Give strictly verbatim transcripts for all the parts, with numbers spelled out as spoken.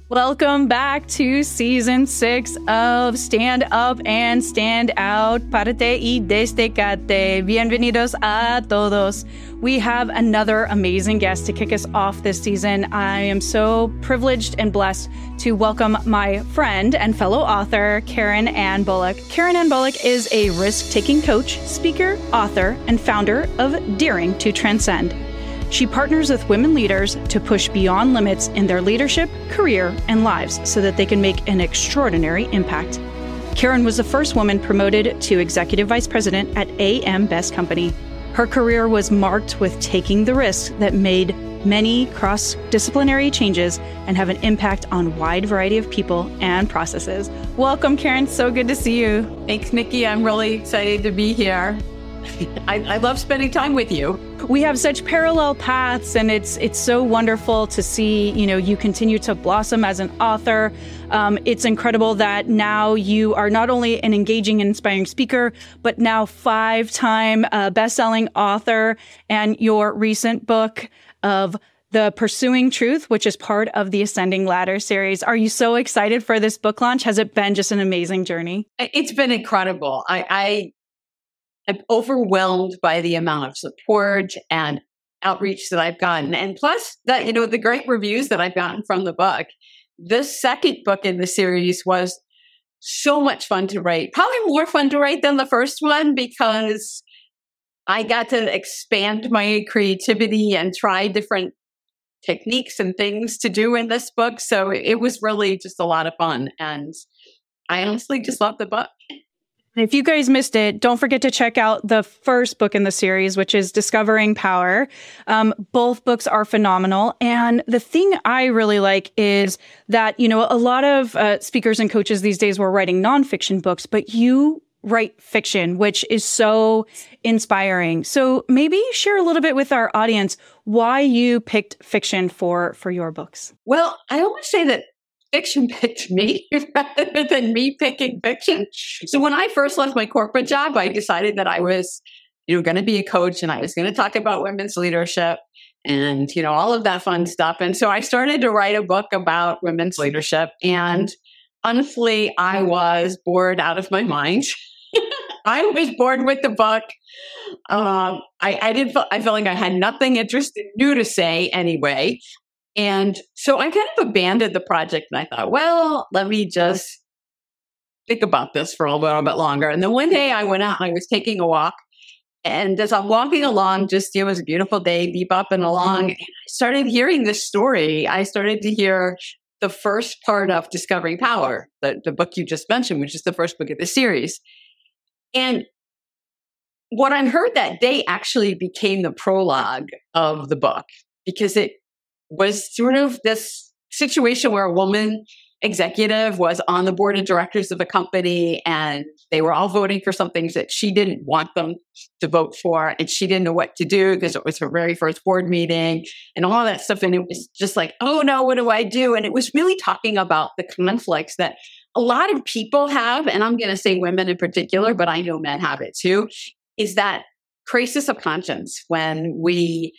Welcome back to season six of Stand Up and Stand Out. Parte y destacate. Bienvenidos a todos. We have another amazing guest to kick us off this season. I am so privileged and blessed to welcome my friend and fellow author, Karen Ann Bullock. Karen Ann Bullock is a risk-taking coach, speaker, author, and founder of Daring to Transcend. She partners with women leaders to push beyond limits in their leadership, career, and lives so that they can make an extraordinary impact. Karen was the first woman promoted to Executive Vice President at A M Best Company. Her career was marked with taking the risks that made many cross-disciplinary changes and have an impact on a wide variety of people and processes. Welcome, Karen. So good to see you. Thanks, Nikki. I'm really excited to be here. I, I love spending time with you. We have such parallel paths, and it's it's so wonderful to see, you know, you continue to blossom as an author. Um, it's incredible that now you are not only an engaging and inspiring speaker, but now five-time uh, best-selling author, and your recent book of The Pursuing Truth, which is part of the Ascending Ladder series. Are you so excited for this book launch? Has it been just an amazing journey? It's been incredible. I, I I'm overwhelmed by the amount of support and outreach that I've gotten. And plus that, you know, the great reviews that I've gotten from the book. This second book in the series was so much fun to write. Probably more fun to write than the first one because I got to expand my creativity and try different techniques and things to do in this book. So it was really just a lot of fun. And I honestly just love the book. If you guys missed it, don't forget to check out the first book in the series, which is Discovering Power. Um, both books are phenomenal. And the thing I really like is that, you know, a lot of uh, speakers and coaches these days were writing nonfiction books, but you write fiction, which is so inspiring. So maybe share a little bit with our audience why you picked fiction for, for your books. Well, I always say that fiction picked me rather than me picking fiction. So when I first left my corporate job, I decided that I was, you know, going to be a coach and I was going to talk about women's leadership and, you know, all of that fun stuff. And so I started to write a book about women's leadership. And honestly, I was bored out of my mind. I was bored with the book. Um, I, I didn't feel, I felt like I had nothing interesting new to say anyway. And so I kind of abandoned the project and I thought, well, let me just think about this for a little bit longer. And then one day I went out, I was taking a walk. And as I'm walking along, just, it was a beautiful day, bebopping along, and I started hearing this story. I started to hear the first part of Discovering Power, the, the book you just mentioned, which is the first book of the series. And what I heard that day actually became the prologue of the book because it was sort of this situation where a woman executive was on the board of directors of a company and they were all voting for some things that she didn't want them to vote for. And she didn't know what to do because it was her very first board meeting and all that stuff. And it was just like, oh no, what do I do? And it was really talking about the conflicts that a lot of people have. And I'm going to say women in particular, but I know men have it too, is that crisis of conscience when we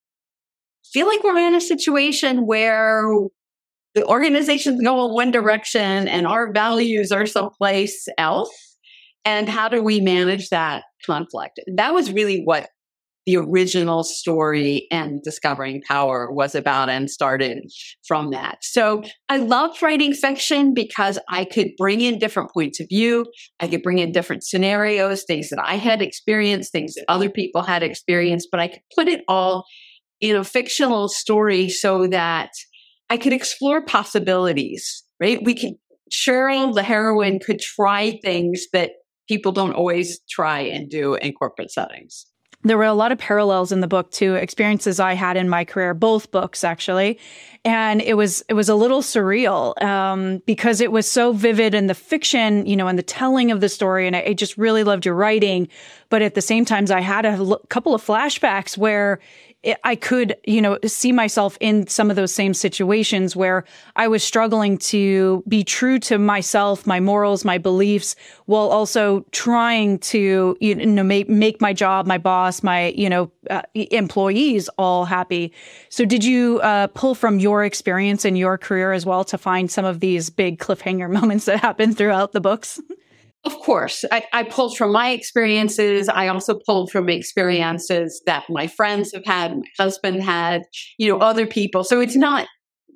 feel like we're in a situation where the organizations go in one direction and our values are someplace else. And how do we manage that conflict? That was really what the original story and Discovering Power was about and started from that. So I loved writing fiction because I could bring in different points of view. I could bring in different scenarios, things that I had experienced, things that other people had experienced, but I could put it all in a fictional story so that I could explore possibilities, right? We could, Cheryl, the heroine, could try things that people don't always try and do in corporate settings. There were a lot of parallels in the book to experiences I had in my career, both books actually. And it was it was a little surreal um, because it was so vivid in the fiction, you know, and the telling of the story. And I, I just really loved your writing. But at the same time, I had a l- couple of flashbacks where it, I could, you know, see myself in some of those same situations where I was struggling to be true to myself, my morals, my beliefs, while also trying to, you know, make, make my job, my boss, my, you know, uh, employees all happy. So did you uh, pull from your experience in your career as well to find some of these big cliffhanger moments that happen throughout the books? Of course, I, I pulled from my experiences. I also pulled from experiences that my friends have had, my husband had, you know, other people. So it's not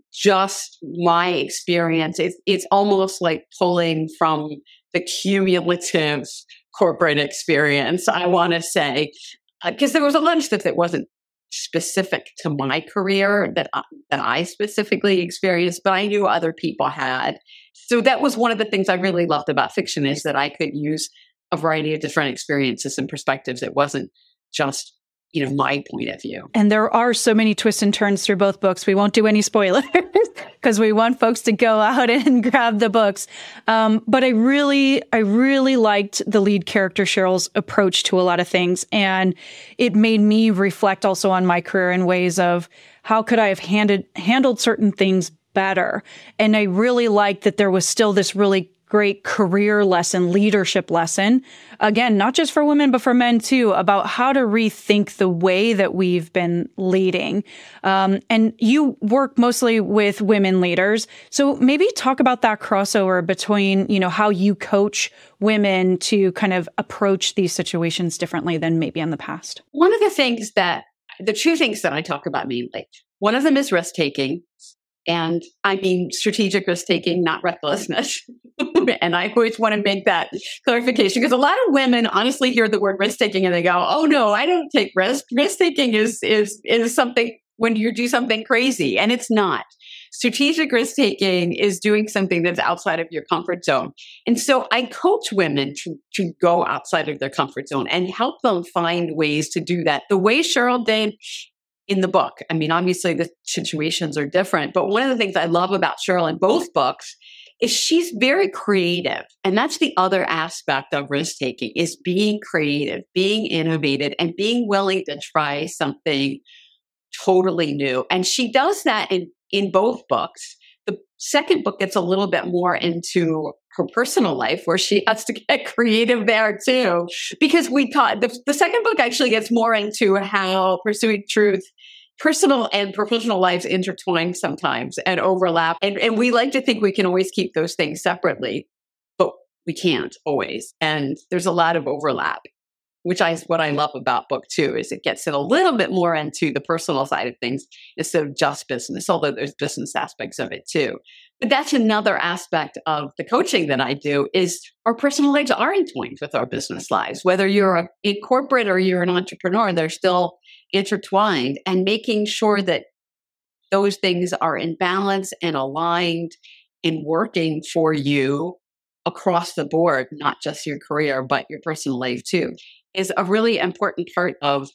just my experience. It's, it's almost like pulling from the cumulative corporate experience, I want to say, because uh, there was a lot of stuff that wasn't specific to my career that I, that I specifically experienced, but I knew other people had. So that was one of the things I really loved about fiction, is that I could use a variety of different experiences and perspectives. It wasn't just, you know, my point of view. And there are so many twists and turns through both books. We won't do any spoilers because we want folks to go out and grab the books. Um, but I really, I really liked the lead character, Cheryl's approach to a lot of things. And it made me reflect also on my career in ways of how could I have handed, handled certain things better. And I really liked that there was still this really great career lesson, leadership lesson. Again, not just for women, but for men too, about how to rethink the way that we've been leading. Um, and you work mostly with women leaders. So maybe talk about that crossover between, you know, how you coach women to kind of approach these situations differently than maybe in the past. One of the things that, the two things that I talk about mainly, one of them is risk taking. And I mean strategic risk taking, not recklessness. And I always want to make that clarification, because a lot of women honestly hear the word risk taking and they go, "Oh no, I don't take risk. Risk taking is is is something when you do something crazy," and it's not. Strategic risk taking is doing something that's outside of your comfort zone. And so I coach women to, to go outside of their comfort zone and help them find ways to do that the way Cheryl did in the book. I mean, obviously the situations are different, but one of the things I love about Cheryl in both books is she's very creative. And that's the other aspect of risk taking, is being creative, being innovative, and being willing to try something totally new. And she does that in, in both books. The second book gets a little bit more into her personal life, where she has to get creative there too, because we taught the, the second book actually gets more into how pursuing truth, personal and professional lives intertwine sometimes and overlap. And, and we like to think we can always keep those things separately, but we can't always. And there's a lot of overlap, which is what I love about book two, is it gets in a little bit more into the personal side of things instead of just business, although there's business aspects of it too. But that's another aspect of the coaching that I do, is our personal lives are entwined with our business lives. Whether you're a, in corporate or you're an entrepreneur, they're still intertwined, and making sure that those things are in balance and aligned and working for you across the board, not just your career, but your personal life too, is a really important part of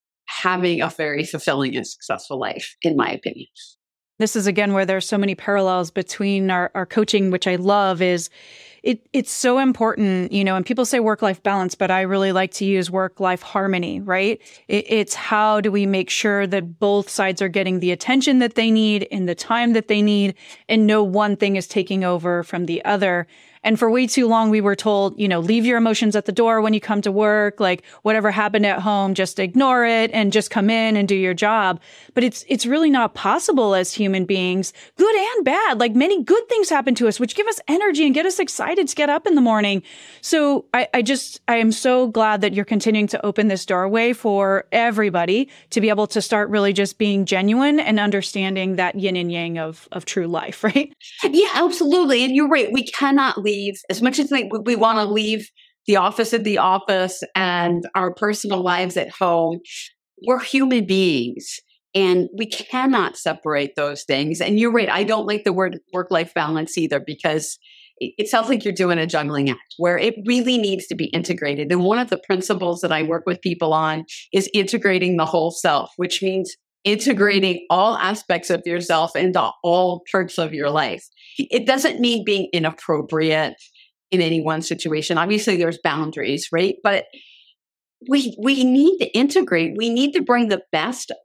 having a very fulfilling and successful life, in my opinion. This is, again, where there's so many parallels between our, our coaching, which I love, is it it's so important, you know, and people say work-life balance, but I really like to use work-life harmony, right? It, it's how do we make sure that both sides are getting the attention that they need in the time that they need, and no one thing is taking over from the other. And for way too long, we were told, you know, leave your emotions at the door when you come to work, like whatever happened at home, just ignore it and just come in and do your job. But it's it's really not possible as human beings, good and bad. Like, many good things happen to us, which give us energy and get us excited to get up in the morning. So I, I just, I am so glad that you're continuing to open this doorway for everybody to be able to start really just being genuine and understanding that yin and yang of, of true life, right? Yeah, absolutely. And you're right. We cannot leave. As much as we, we want to leave the office at the office and our personal lives at home, we're human beings and we cannot separate those things. And you're right. I don't like the word work-life balance either, because it, it sounds like you're doing a juggling act where it really needs to be integrated. And one of the principles that I work with people on is integrating the whole self, which means integrating all aspects of yourself into all parts of your life. It doesn't mean being inappropriate in any one situation. Obviously, there's boundaries, right? But we we need to integrate. We need to bring the best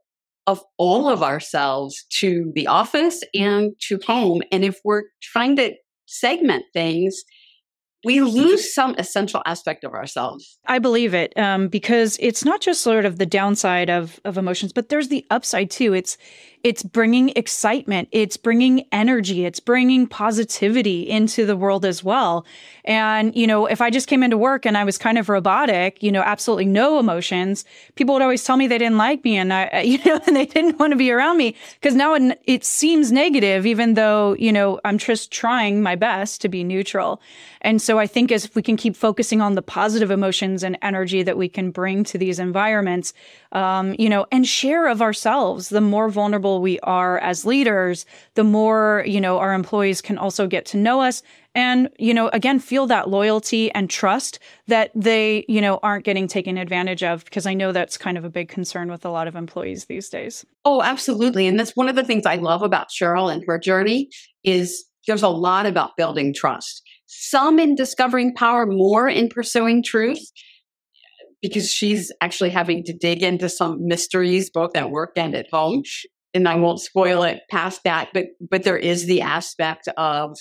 of all of ourselves to the office and to home. And if we're trying to segment things, we lose some essential aspect of ourselves. I believe it, um, because it's not just sort of the downside of of emotions, but there's the upside too. It's it's bringing excitement, it's bringing energy, it's bringing positivity into the world as well. And, you know, if I just came into work and I was kind of robotic, you know, absolutely no emotions, people would always tell me they didn't like me and I, you know, and they didn't want to be around me because now it, it seems negative, even though, you know, I'm just trying my best to be neutral. And so I think as if we can keep focusing on the positive emotions and energy that we can bring to these environments, um, you know, and share of ourselves, the more vulnerable we are as leaders, the more, you know, our employees can also get to know us and, you know, again, feel that loyalty and trust that they, you know, aren't getting taken advantage of, because I know that's kind of a big concern with a lot of employees these days. Oh, absolutely. And that's one of the things I love about Cheryl and her journey is there's a lot about building trust. Some in discovering power, more in pursuing truth, because she's actually having to dig into some mysteries, both at work and at home. And I won't spoil it past that, but but there is the aspect of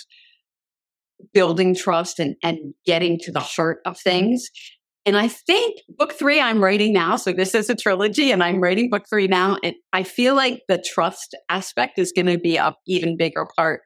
building trust and, and getting to the heart of things. And I think book three I'm writing now, so this is a trilogy and I'm writing book three now. And I feel like the trust aspect is going to be an even bigger part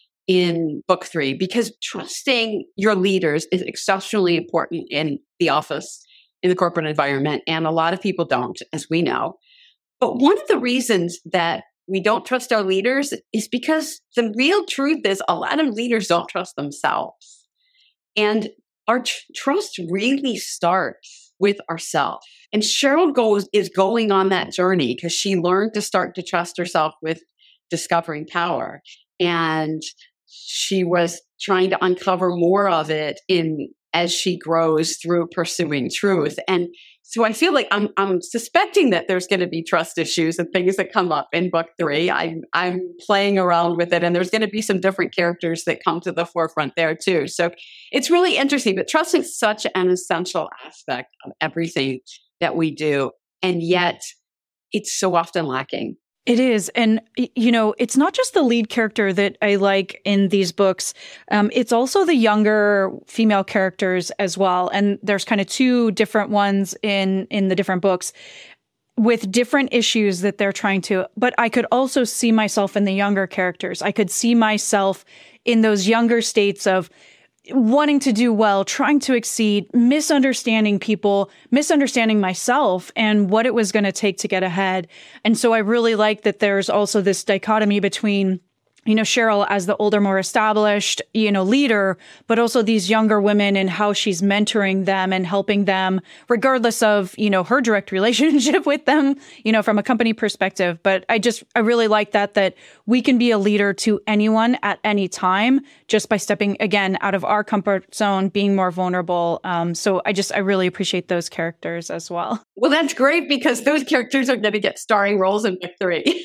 in book three, because trusting your leaders is exceptionally important in the office, in the corporate environment. And a lot of people don't, as we know. But one of the reasons that we don't trust our leaders is because the real truth is a lot of leaders don't trust themselves. And our tr- trust really starts with ourselves. And Cheryl goes is going on that journey because she learned to start to trust herself with discovering power. And she was trying to uncover more of it in as she grows through pursuing truth. And so I feel like I'm I'm suspecting that there's going to be trust issues and things that come up in book three. I'm I'm playing around with it, and there's going to be some different characters that come to the forefront there too. So it's really interesting. But trust is such an essential aspect of everything that we do, and yet it's so often lacking. It is. And, you know, it's not just the lead character that I like in these books. Um, it's also the younger female characters as well. And there's kind of two different ones in, in the different books with different issues that they're trying to. But I could also see myself in the younger characters. I could see myself in those younger states of wanting to do well, trying to exceed, misunderstanding people, misunderstanding myself and what it was going to take to get ahead. And so I really like that there's also this dichotomy between, you know, Cheryl as the older, more established, you know, leader, but also these younger women and how she's mentoring them and helping them, regardless of, you know, her direct relationship with them, you know, from a company perspective. But I just, I really like that, that we can be a leader to anyone at any time just by stepping, again, out of our comfort zone, being more vulnerable. Um, so I just, I really appreciate those characters as well. Well, that's great because those characters are going to get starring roles in book three.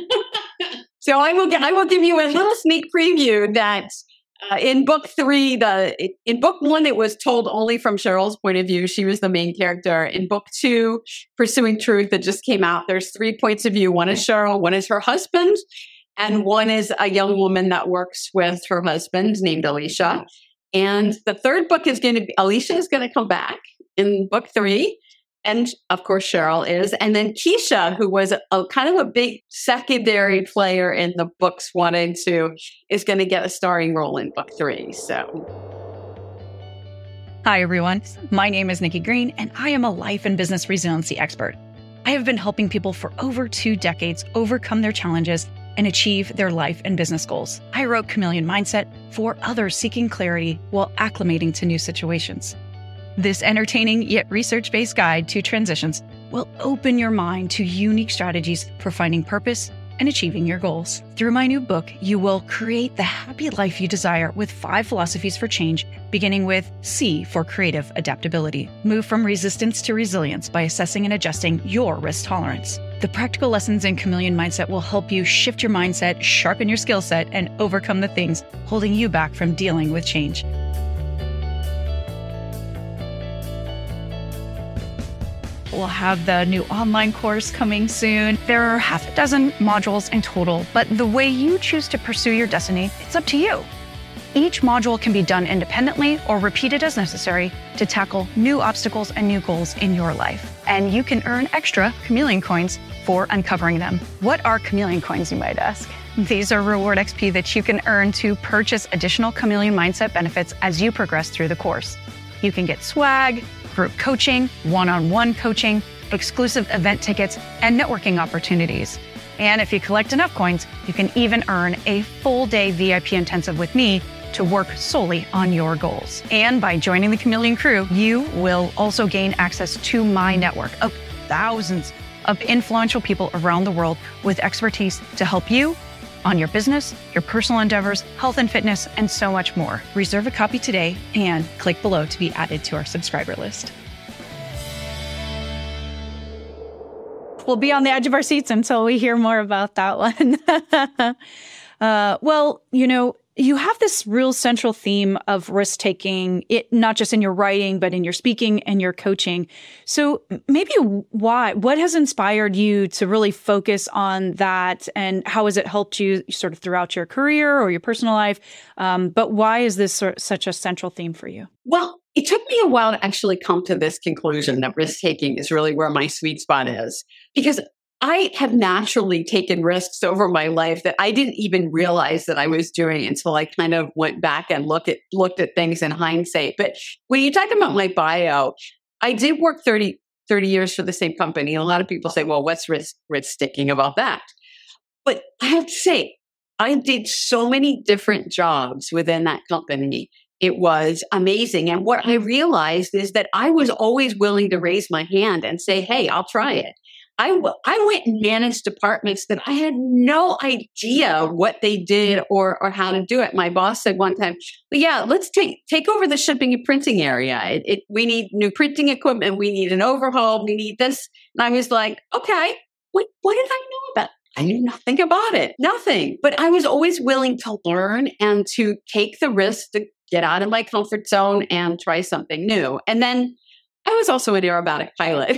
So I will I will give you a little sneak preview that uh, in book three, the in book one, it was told only from Cheryl's point of view. She was the main character. In book two, Pursuing Truth, that just came out, there's three points of view. One is Cheryl, one is her husband, and one is a young woman that works with her husband named Alicia. And the third book is going to be, Alicia is going to come back in book three. And of course, Cheryl is. And then Keisha, who was a, a kind of a big secondary player in the books one and two, is going to get a starring role in book three. So, hi, everyone. My name is Nikki Green, and I am a life and business resiliency expert. I have been helping people for over two decades overcome their challenges and achieve their life and business goals. I wrote Chameleon Mindset for others seeking clarity while acclimating to new situations. This entertaining yet research-based guide to transitions will open your mind to unique strategies for finding purpose and achieving your goals. Through my new book, you will create the happy life you desire with five philosophies for change, beginning with C for creative adaptability. Move from resistance to resilience by assessing and adjusting your risk tolerance. The practical lessons in Chameleon Mindset will help you shift your mindset, sharpen your skill set, and overcome the things holding you back from dealing with change. we'll have the new online course coming soon. There are half a dozen modules in total, but the way you choose to pursue your destiny, it's up to you. Each module can be done independently or repeated as necessary to tackle new obstacles and new goals in your life. And you can earn extra Chameleon Coins for uncovering them. What are Chameleon Coins, you might ask? These are reward X P that you can earn to purchase additional Chameleon Mindset benefits as you progress through the course. You can get swag, group coaching, one-on-one coaching, exclusive event tickets, and networking opportunities. And if you collect enough coins, you can even earn a full day V I P intensive with me to work solely on your goals. And by joining the Chameleon Crew, you will also gain access to my network of thousands of influential people around the world with expertise to help you on your business, your personal endeavors, health and fitness, and so much more. Reserve a copy today and click below to be added to our subscriber list. We'll be on the edge of our seats until we hear more about that one. uh, well, you know, you have this real central theme of risk-taking, it not just in your writing, but in your speaking and your coaching. So maybe why, what has inspired you to really focus on that, and how has it helped you sort of throughout your career or your personal life? Um, but why is this sort of such a central theme for you? Well, it took me a while to actually come to this conclusion that risk-taking is really where my sweet spot is, because I have naturally taken risks over my life that I didn't even realize that I was doing until I kind of went back and look at, looked at things in hindsight. But when you talk about my bio, I did work thirty, thirty years for the same company. And a lot of people say, well, what's risk, risk-taking about that? But I have to say, I did so many different jobs within that company. It was amazing. And what I realized is that I was always willing to raise my hand and say, hey, I'll try it. I, w- I went and managed departments that I had no idea what they did or, or how to do it. My boss said one time, well, yeah, let's take, take over the shipping and printing area. It, it, we need new printing equipment. We need an overhaul. We need this. And I was like, okay, what, what did I know about? I knew nothing about it, nothing. But I was always willing to learn and to take the risk to get out of my comfort zone and try something new. And then I was also an aerobatic pilot.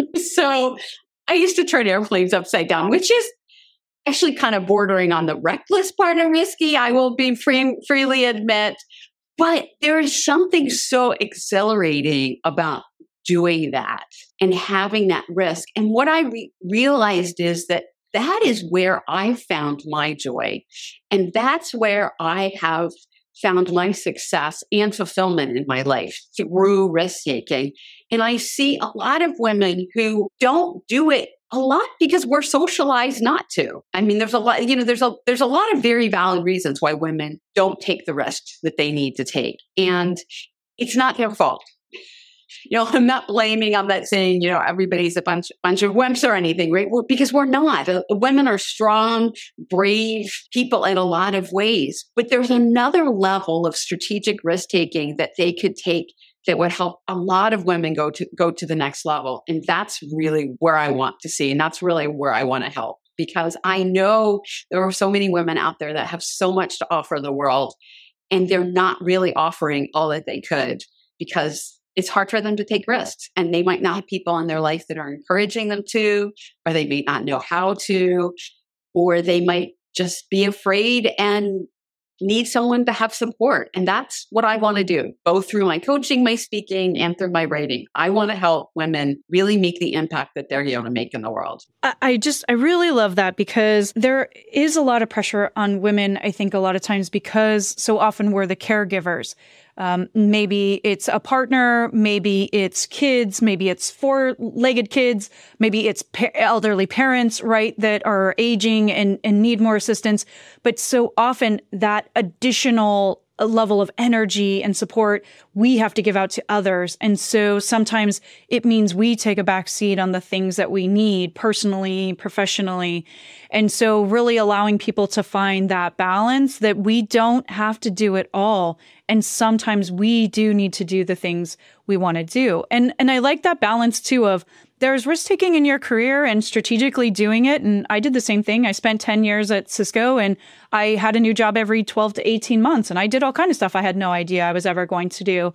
So I used to turn airplanes upside down, which is actually kind of bordering on the reckless part of risky, I will be free, freely admit. But there is something so exhilarating about doing that and having that risk. And what I re- realized is that that is where I found my joy. And that's where I have found my success and fulfillment in my life through risk-taking. And I see a lot of women who don't do it a lot because we're socialized not to. I mean, there's a lot, you know, there's a, there's a lot of very valid reasons why women don't take the risks that they need to take. And it's not their fault. You know, I'm not blaming, I'm not saying, you know, everybody's a bunch, bunch of wimps or anything, right? Well, because we're not. Uh, women are strong, brave people in a lot of ways. But there's another level of strategic risk-taking that they could take that would help a lot of women go to go to the next level. And that's really where I want to see. And that's really where I want to help. Because I know there are so many women out there that have so much to offer the world. And they're not really offering all that they could because it's hard for them to take risks, and they might not have people in their life that are encouraging them to, or they may not know how to, or they might just be afraid and need someone to have support. And that's what I want to do, both through my coaching, my speaking, and through my writing. I want to help women really make the impact that they're here to make in the world. I just, I really love that, because there is a lot of pressure on women, I think, a lot of times, because so often we're the caregivers. Um, maybe it's a partner, maybe it's kids, maybe it's four-legged kids, maybe it's pa- elderly parents, right, that are aging and, and need more assistance. But so often that additional level of energy and support we have to give out to others. And so sometimes it means we take a back seat on the things that we need personally, professionally. And so really allowing people to find that balance, that we don't have to do it all. And sometimes we do need to do the things we want to do. And and I like that balance too of there's risk-taking in your career and strategically doing it. And I did the same thing. I spent ten years at Cisco, and I had a new job every twelve to eighteen months. And I did all kinds of stuff I had no idea I was ever going to do.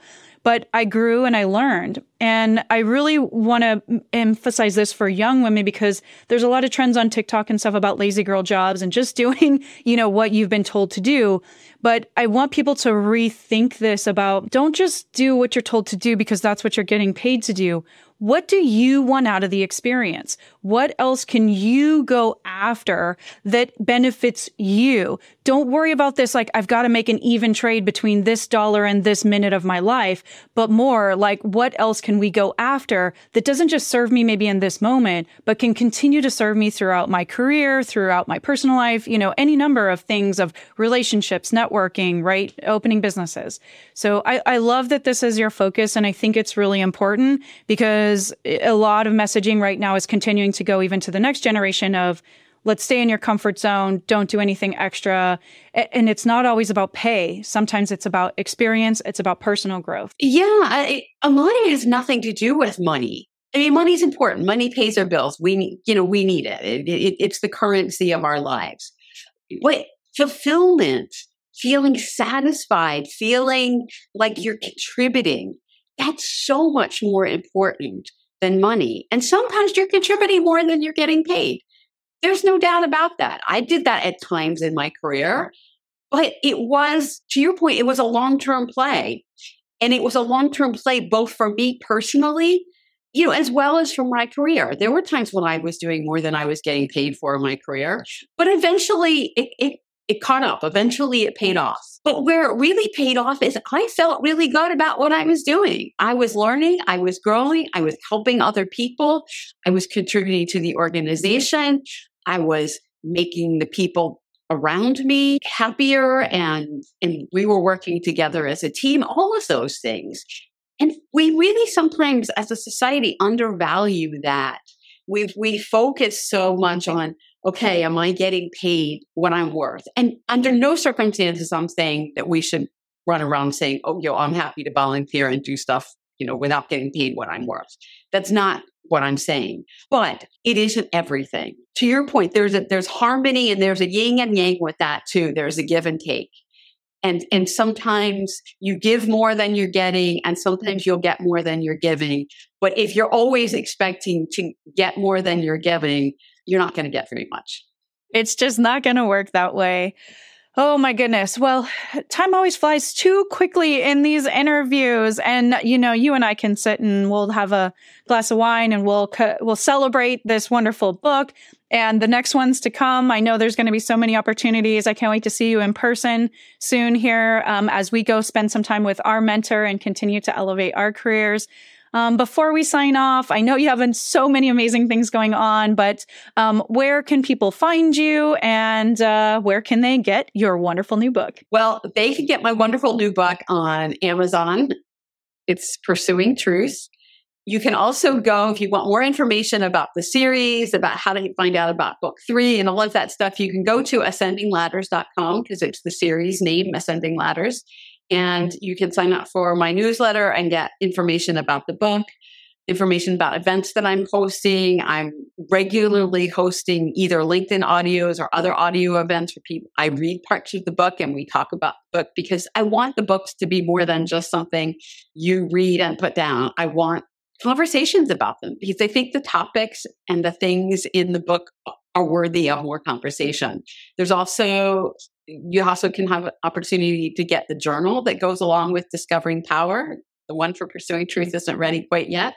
but I grew and I learned. And I really want to emphasize this for young women because there's a lot of trends on TikTok and stuff about lazy girl jobs and just doing, you know, what you've been told to do. But I want people to rethink this about don't just do what you're told to do because that's what you're getting paid to do. What do you want out of the experience? What else can you go after that benefits you? Don't worry about this like, I've got to make an even trade between this dollar and this minute of my life, but more like, what else can we go after that doesn't just serve me maybe in this moment, but can continue to serve me throughout my career, throughout my personal life, you know, any number of things of relationships, networking, right? Opening businesses. So I, I love that this is your focus. And I think it's really important because a lot of messaging right now is continuing to go even to the next generation of let's stay in your comfort zone. Don't do anything extra. And it's not always about pay. Sometimes it's about experience. It's about personal growth. Yeah. I, money has nothing to do with money. I mean, money's important. Money pays our bills. We need, you know, we need it. It, it. It's the currency of our lives. But fulfillment, feeling satisfied, feeling like you're contributing, that's so much more important than money. And sometimes you're contributing more than you're getting paid. There's no doubt about that. I did that at times in my career, but it was, to your point, it was a long-term play. And it was a long-term play both for me personally, you know, as well as for my career. There were times when I was doing more than I was getting paid for in my career, but eventually it, it It caught up. Eventually it paid off. But where it really paid off is I felt really good about what I was doing. I was learning. I was growing. I was helping other people. I was contributing to the organization. I was making the people around me happier. And, and we were working together as a team, all of those things. And we really sometimes as a society undervalue that. We we focus so much on, okay, am I getting paid what I'm worth? And under no circumstances I'm saying that we should run around saying, oh, yo, I'm happy to volunteer and do stuff, you know, without getting paid what I'm worth. That's not what I'm saying. But it isn't everything. To your point, there's a there's harmony and there's a yin and yang with that too. There's a give and take. And and sometimes you give more than you're getting, and sometimes you'll get more than you're giving. But if you're always expecting to get more than you're giving, you're not going to get very much. It's just not going to work that way. Oh my goodness. Well, time always flies too quickly in these interviews. And, you know, you and I can sit and we'll have a glass of wine and we'll, co- we'll celebrate this wonderful book and the next ones to come. I know there's going to be so many opportunities. I can't wait to see you in person soon here um, as we go spend some time with our mentor and continue to elevate our careers. Um, before we sign off, I know you have so many amazing things going on, but um, where can people find you and uh, where can they get your wonderful new book? Well, they can get my wonderful new book on Amazon. It's Pursuing Truth. You can also go, if you want more information about the series, about how to find out about book three and all of that stuff, you can go to ascending ladders dot com because it's the series name, Ascending Ladders. And you can sign up for my newsletter and get information about the book, information about events that I'm hosting. I'm regularly hosting either LinkedIn audios or other audio events for people. I read parts of the book and we talk about the book because I want the books to be more than just something you read and put down. I want conversations about them because I think the topics and the things in the book are worthy of more conversation. There's also You also can have an opportunity to get the journal that goes along with Discovering Power. The one for Pursuing Truth isn't ready quite yet.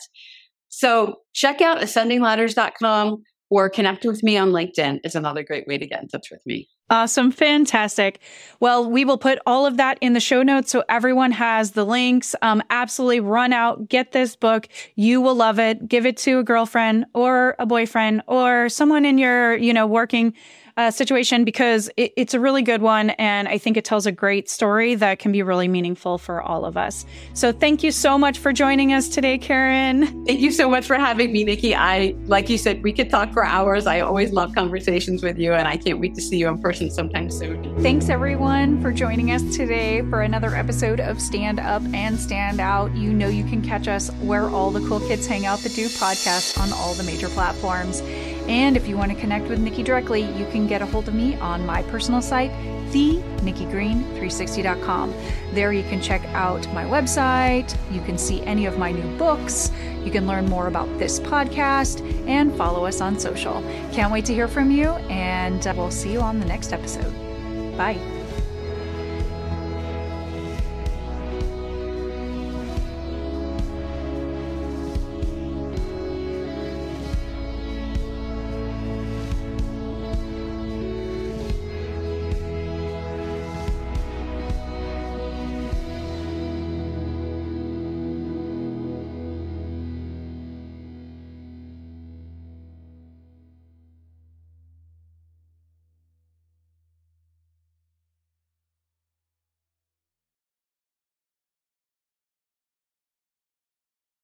So check out ascending ladders dot com or connect with me on LinkedIn is another great way to get in touch with me. Awesome. Fantastic. Well, we will put all of that in the show notes so everyone has the links. Um, absolutely run out, get this book. You will love it. Give it to a girlfriend or a boyfriend or someone in your, you know, working Uh, situation because it, it's a really good one. And I think it tells a great story that can be really meaningful for all of us. So thank you so much for joining us today, Karen. Thank you so much for having me, Nikki. I, like you said, we could talk for hours. I always love conversations with you and I can't wait to see you in person sometime soon. Thanks everyone for joining us today for another episode of Stand Up and Stand Out. You know you can catch us where all the cool kids hang out that do podcasts on all the major platforms. And if you want to connect with Nikki directly, you can get a hold of me on my personal site, the nikki green three sixty dot com. There you can check out my website, you can see any of my new books, you can learn more about this podcast, and follow us on social. Can't wait to hear from you, and we'll see you on the next episode. Bye.